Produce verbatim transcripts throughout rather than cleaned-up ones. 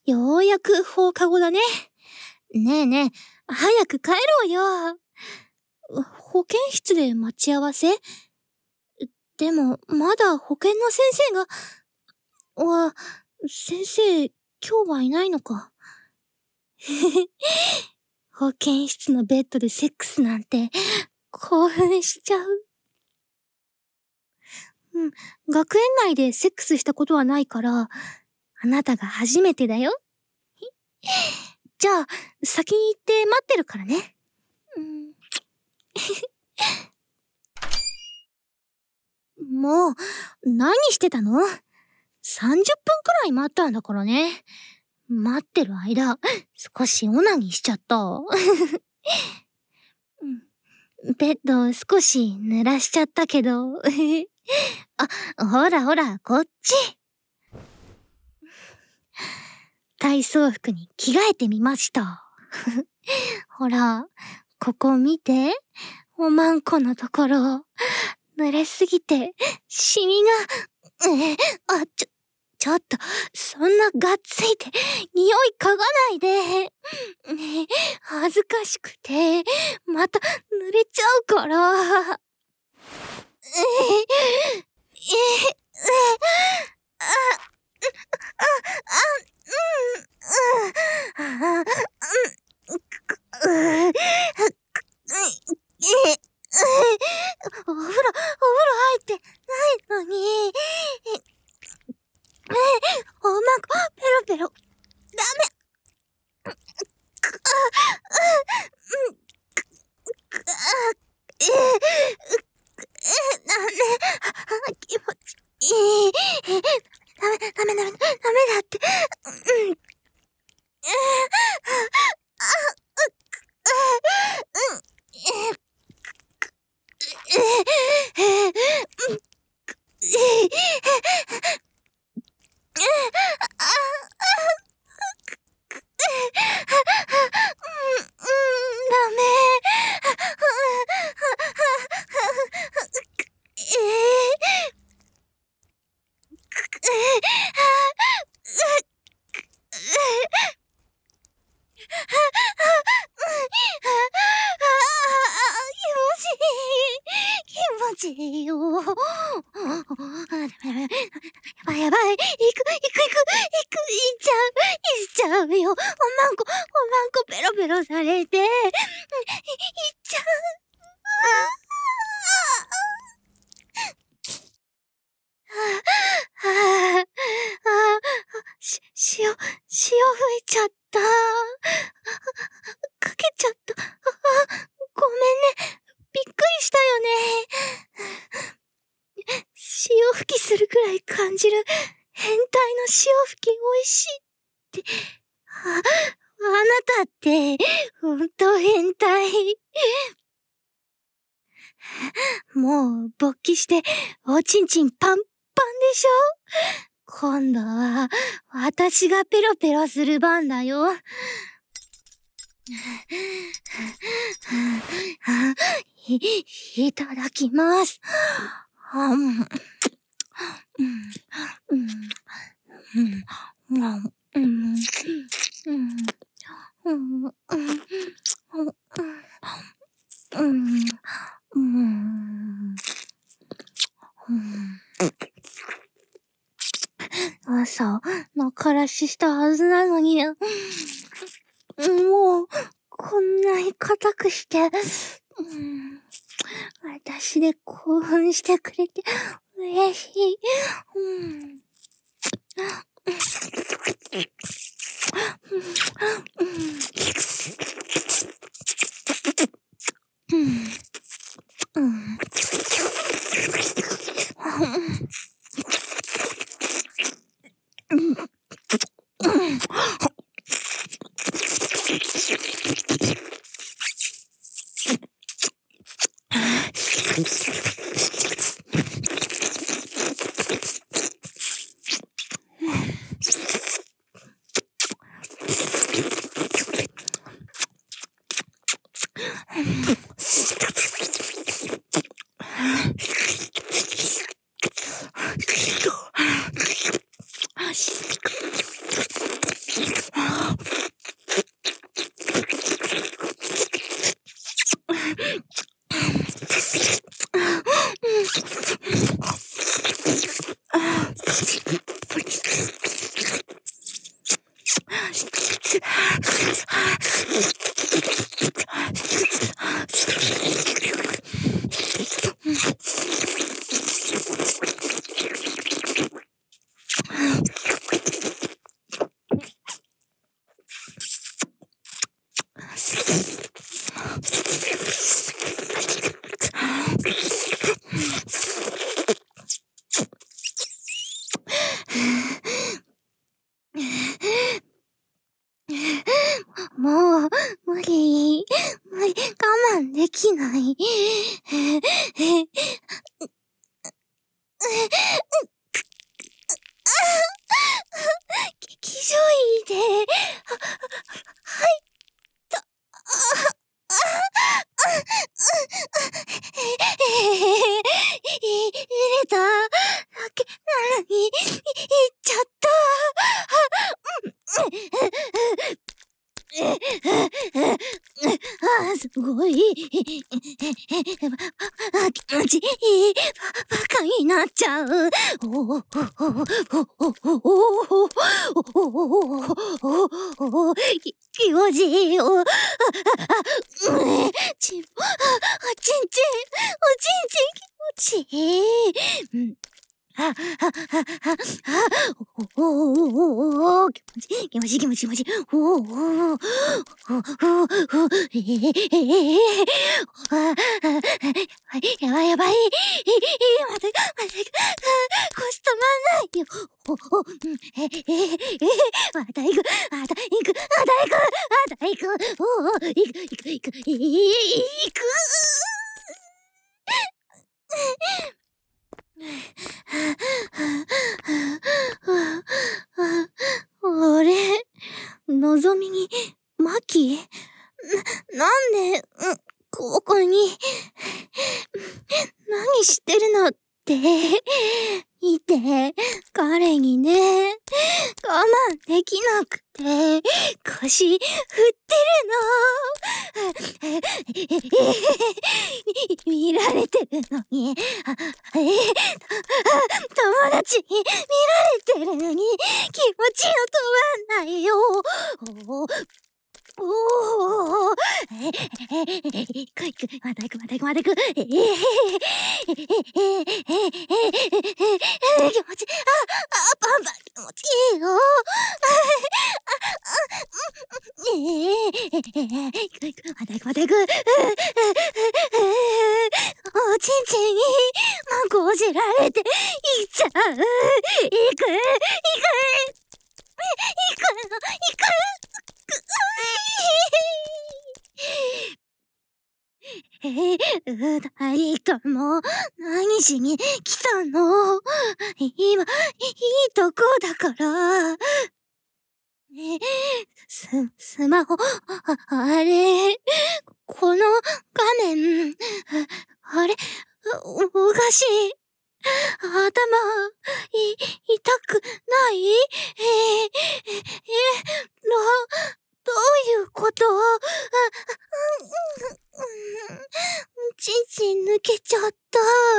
ようやく放課後だね。ねえねえ、早く帰ろうよ。保健室で待ち合わせ？でも、まだ保健の先生が、わ、先生、今日はいないのか。保健室のベッドでセックスなんて、興奮しちゃう。うん、学園内でセックスしたことはないから、あなたが初めてだよ。じゃあ、先に行って待ってるからね。うん、もう、何してたの？ さんじゅっ 分くらい待ったんだからね。待ってる間、少しオナニーしちゃった。うん、ベッド少し濡らしちゃったけど。あ、ほらほら、こっち。体操服に着替えてみました。ほら、ここ見て。おまんこのところ、濡れすぎて、シミが、え、あ、ちょ、ちょっと、そんながっついて、匂い嗅がないで。ね、恥ずかしくて、また濡れちゃうから。え、え、え、あ、あ、あ、うん、うん、あ、うん、う、え、お風呂、お風呂入ってないのに。え、おまんこ、ペロペロ。ダメ。あ、うん、あ、え、え、ダメ。気持ちいい。ダメ、ダメ、ダメ、ダメだって。うん。え、あ、う、うん、え、え、え、うん、え、あ、うん、ダメ。え、気持ちいいよ。やばいやばい。行く、行く、行く、行く、行っちゃう、行っちゃうよ。おまんこ、おまんこペロペロされて、行っちゃう。ああ、ああ、し、塩、塩吹いちゃった。かけちゃった。あ、ごめんね。びっくりしたよね。潮吹きするくらい感じる変態の潮吹き美味しいって。あ、あなたって、ほんと変態。もう勃起しておちんちんパンパンでしょ？今度は私がペロペロする番だよ。い、いただきます。うん、うん、うん、うん、うん、うん、うん、うん、うん、うん、うん、朝、泣からししたはずなのに、もう、こんなに硬くして、うん、私で興奮してくれて嬉しい。うん、うん、うん、 もう、無理。無理。我慢できない。劇場医で、は、入った。入れただけなのに、い、いっちゃった。ああ、すごい。あ、気持ちいい。バカになっちゃう。おおおおおおおお気持ちいいよ。あ、あ、ちん、おちんちん、おちんちん気持ちいい。あ、あ、あ、あ、あ、おおおお気持ちいい、気持ちいい、気持ちいい、気持ちいい。おおおおおおおええあ、やばいやばい。また、また、腰止まんないよ。おおえええまた行く、また行く、また行く、また行く。おお行く、行く、行く、行く。俺、のぞみに、マキな、なんで、ん、ここに、何してるのって、見て、彼にね、我慢できなくて、腰振ってるの。見られてるのに、あ、え、友達に見られてるのに、気持ちの止まんないよ。おおおえ、え、え、行く行く、また行く、また行く、また行く。ええええええええ気持ち、あ、あ、パンパン気持ちいいよ。ええええ行く行く、また行く、また行く。おちんちんに、まこじられて、行っちゃう。行く、行く。行くの、行く。えー、誰かも、何しに来たの？今、いいとこだから。え、す、スマホ、あ、あれ、この画面、あれ、おかしい。頭、い、痛くないえー、え、え、ど、どういうことあ、うん、うん、ちんちん抜けちゃった。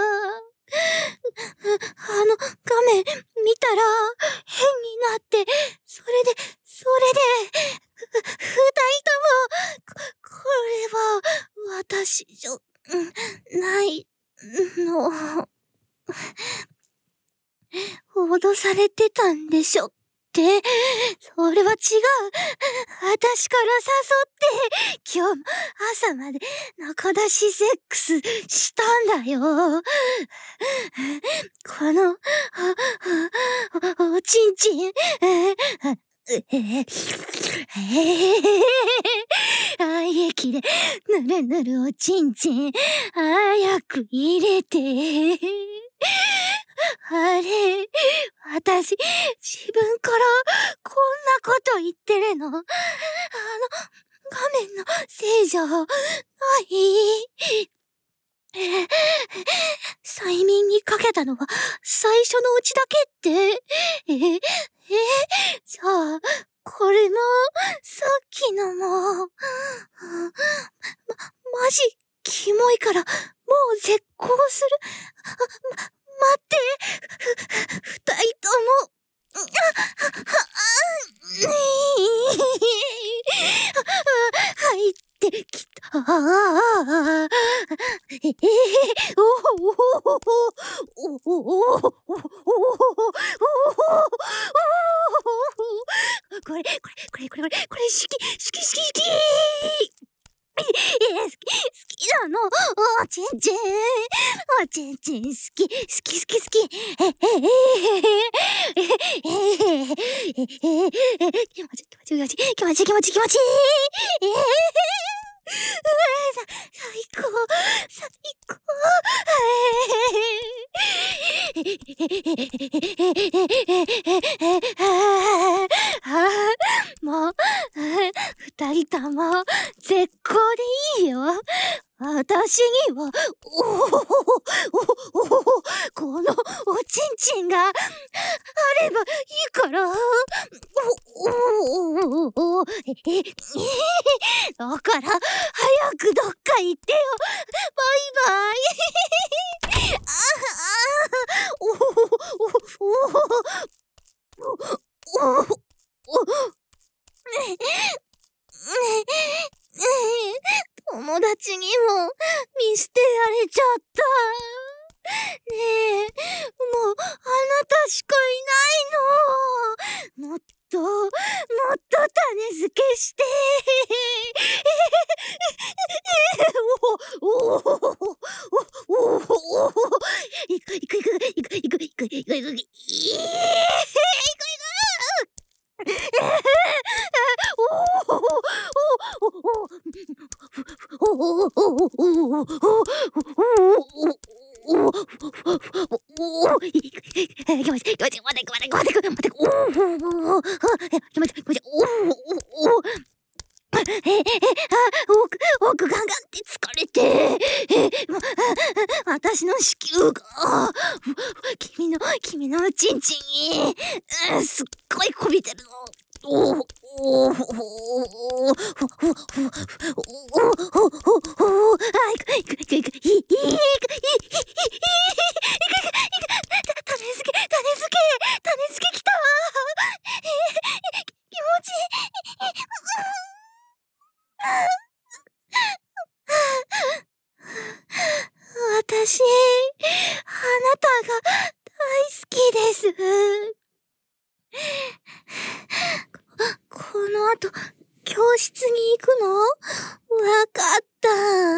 あの、画面見たら、変になって、それで、それで、ふ、二人とも、こ、これは、私じゃ、ないの。脅されてたんでしょって、それは違う。私から誘って、今日も朝まで中出しセックスしたんだよ。この、お、おちんちん、えええ愛液でぬるぬるおちんちん早く入れてあれ私自分からこんなこと言ってるのあの画面のせいじゃない催眠にかけたのは最初のうちだけって、え、え、じゃあ、これも、さっきのも、ま、マジ、キモいから、もう絶交する。あ、ま、待って。ふ、二人とも。あ、は、あ、入ってきた。ああ、ええ、おお、おお、おお、おお、これ、これ、これ、これ、これ、これ、好き、好き、好き、好き。えー、好き、好きなの。おちんちん。おちんちん好き、好き、好き、好き。え、え、え、え、え、え、え、え、気持ちいい、気持ちいい、気持ちいい、気持ちいい、気持ちいい。えー、最高、最高。もう、二人とも絶好でいいよ。私には、おおおおおこのおちんちんがあればいいから。おおおおええだから早くどっか行ってよ。バイバイ。ああおおおおおお友達にも見捨てられちゃった。ねえ、もうあなたしかいないの。もっと、もっと種付けして。おおおおおおいくいくいくいくいくいくいくいくいくいくいく奥ガンガンって疲れて、私の子宮が君の君のチンチンにすっごいこびてるの。おおおおおおおおおあいくいくいくいくいくいくいくいくいくいくいく種付け種付け種付けきたわ。気持ちいい。私、あなたが大好きです。この後、教室に行くの？わかった。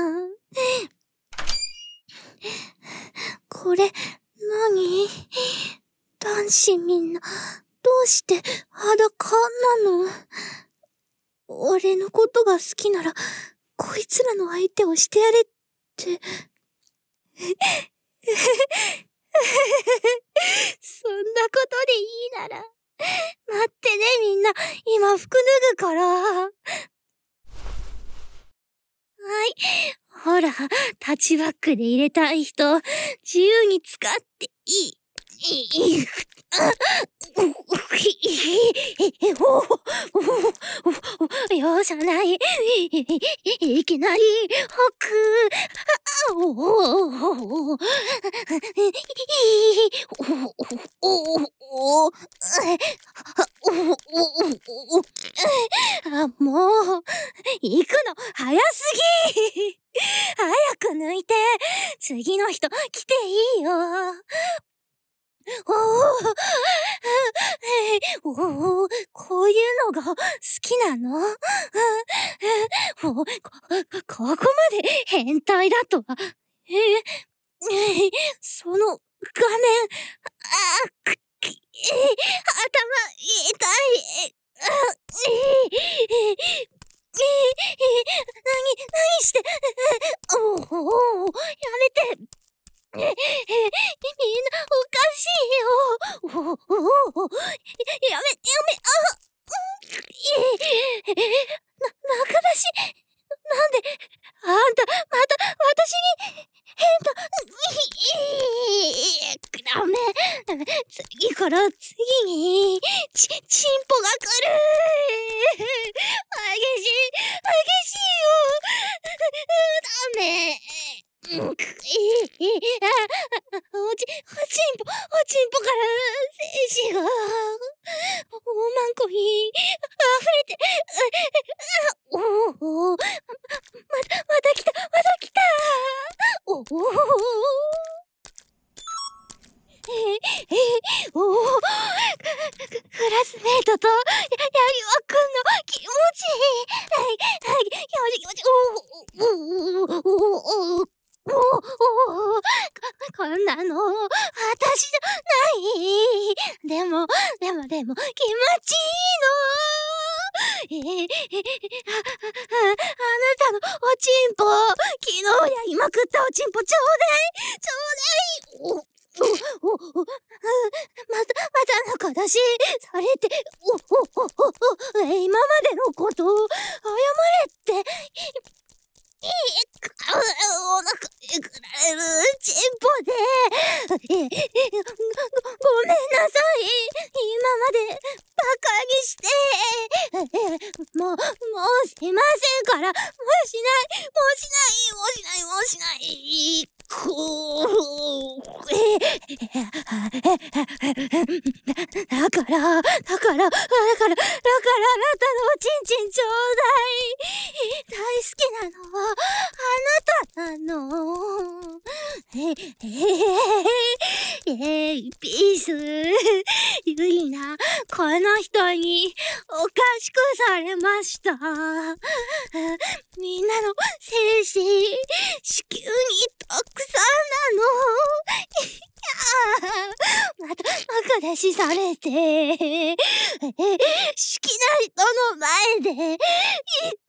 これ、何？男子みんな、どうして裸なの？俺のことが好きなら、こいつらの相手をしてやれって。そんなことでいいなら、待ってねみんな、今服脱ぐから。はい。ほら、タッチバックで入れたい人、自由に使っていい。いい。容赦ない。いきなり、吐く。おおあ、もう、行くの早すぎ。早く抜いて、次の人来ていいよ。おお、おお、こういうのが好きなの？おこ、ここまで変態だとは。え、え、その画面、あ、く、き、頭痛い。あ、え、え、え、なに、なにして、おお、やめて。え、え、みんなおかしいよ。おお、おお、やめ、やめ、あ、え、な、中出し、なんで、あんた、また、私に、変な、ダメ、次から次に、ち、チンポが来る。激しい、激しいよ。ダメ。 ええああおち、おちんぽ、おちんぽから精子が、おまんこに溢れて、おお、ま、また、また来た、また来たおおええおおクラスメートと、や、やりわくんの気持ちいいはい、はい、気持ち気持ちおおおおおおおおおこ、こんなの、私じゃないでも、でもでも、気持ちいいのえええあ、あ、あ、あなたのおちんぽ、昨日やりまくったおちんぽちょうだいちょうだいおおおおまた、またのことしされて、おおおおお今までのことを謝れって、いいお腹えぐられるチンポで、え、え、ご、ごめんなさい。今までバカにして、え、もう、もうしませんから、もうしない、もうしない、もうしない、もうしない。こう、え、だから、だから、だから、だから、だからあなたのおちんちんちょうだい。大好きなのは、あなたなの。え、え、え、え、ピース。ゆいな、この人におかしくされました。みんなの精子、子宮にたくさんなの。また、バカ出しされて、え、好きな人の前で、一